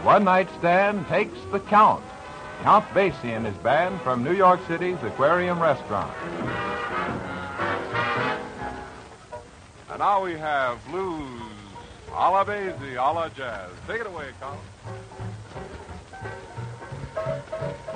One Night Stand takes the count. Count Basie and his band from New York City's Aquarium Restaurant. And now we have blues, a la Basie, a la jazz. Take it away, Count.